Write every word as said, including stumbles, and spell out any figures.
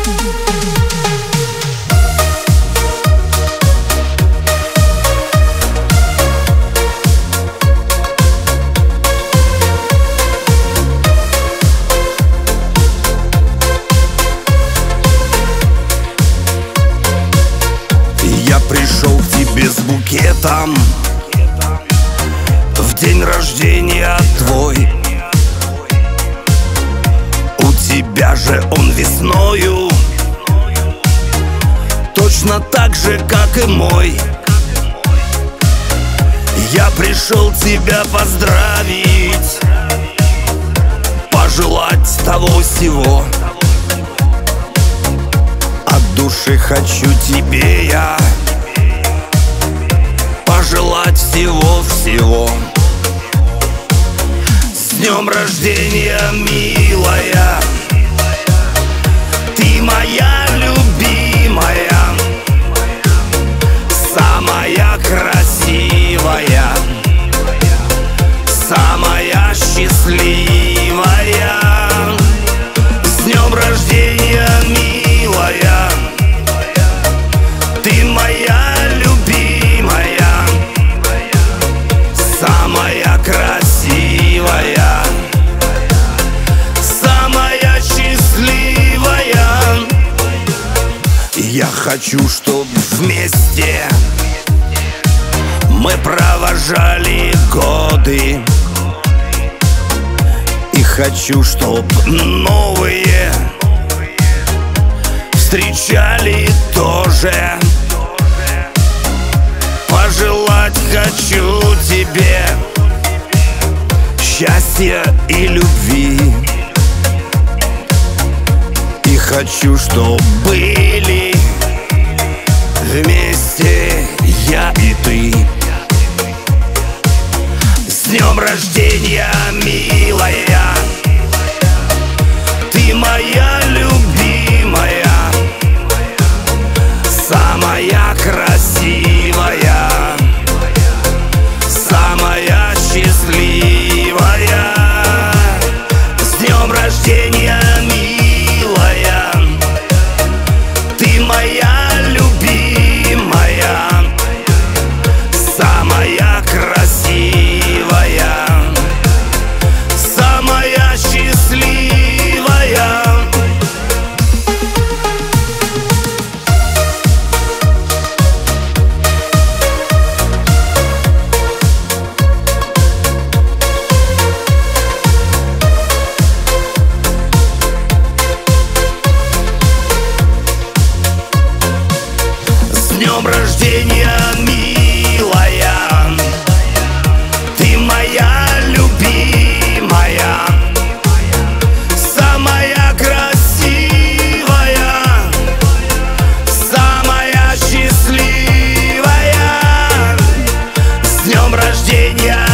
Я пришел к тебе с букетом в день рождения твой. У тебя же он весною, точно так же, как и мой. Я пришел тебя поздравить, пожелать того всего. От души хочу тебе я пожелать всего-всего. С днем рождения, милая, ты моя любимая, самая красивая, самая счастливая. С днем рождения, милая, ты моя любимая, самая красивая, самая счастливая. Я хочу, чтоб вместе мы провожали годы, и хочу, чтоб новые встречали тоже. Пожелать хочу тебе счастья и любви, и хочу, чтоб были вместе я и ты. С днем рождения, милая, ты моя любимая, самая красивая, самая счастливая. С днем рождения, милая, ты моя любимая, самая красивая, самая счастливая. С днем рождения, милая, ты моя любимая, самая красивая, самая счастливая. С днем рождения,